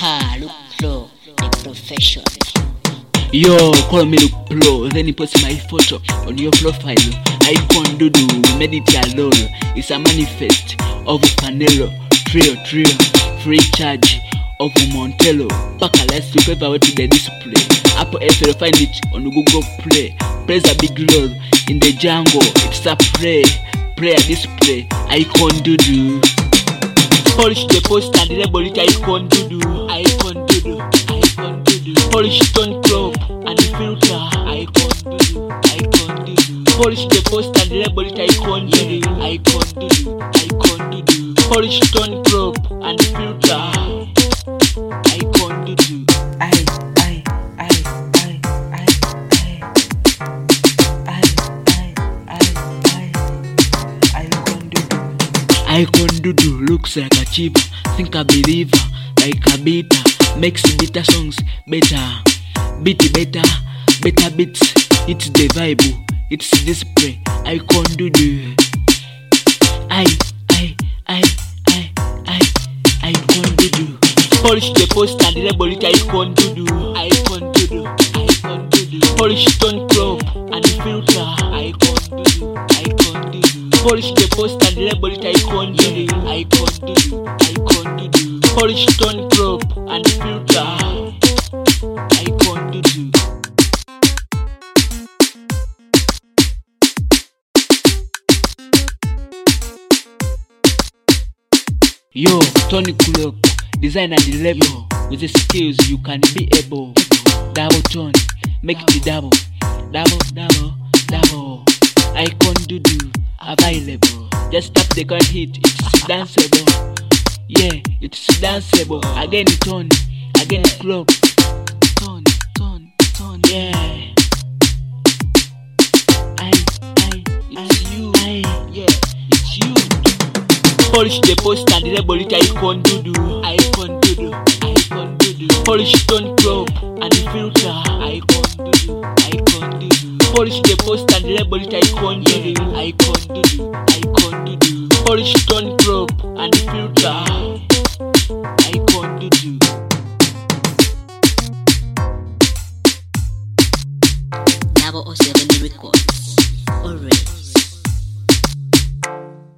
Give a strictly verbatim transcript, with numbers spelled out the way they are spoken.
Ha, look pro, the profession. Yo, call me look pro, then you post my photo on your profile. Icon Dudu, we made it alone. It's a manifest of Panelo, trio, trio, free charge of Montello. Paka, let's look over to the display. Apple F L, find it on Google Play. Plays a big role in the jungle. It's a play, play a display. Icon Dudu. Polish the post and label it Icon Dudu. Icon Dudu, Icon Dudu. Polish stone crop and filter. Icon Dudu, Icon Dudu. Polish the post and label it Icon Dudu. Icon Dudu, Icon Dudu. Polish stone crop and filter. Icon Dudu. I, I, I, I, I, I, I, I, I, Icon Dudu. Icon Dudu looks like a chip, think a believer, like a beater, makes better songs better, beat better, better beats, it's the vibe, it's display. Icon Dudu. I, I, I, I, I, Icon Dudu. Polish the post and label it Icon Dudu. Icon Dudu, Icon Dudu. Polish stone crop and filter. Icon Dudu, Icon Dudu. Polish the post and label it Icon Dudu. Icon Dudu, Icon Dudu. Polish stone crop and filter. Icon Dudu. Yo, Tony Clock, design and level. With the skills you can be able. Double tone, make it double, double, double, double. Icon Dudu available. Just tap the current hit, it's danceable. Yeah, it's danceable. Again tone, again clock. Tone, tone, tone. Yeah. I, I, it's you. I, yeah, it's you. Polish the post and label it Icon Dudu. Icon Dudu, Icon Dudu. Polish stone crop and filter. Icon Dudu, Icon Dudu. Polish the post and label it Icon Dudu. Icon Dudu, Icon Dudu. Polish stone crop and filter. Icon Dudu. Double O seven record.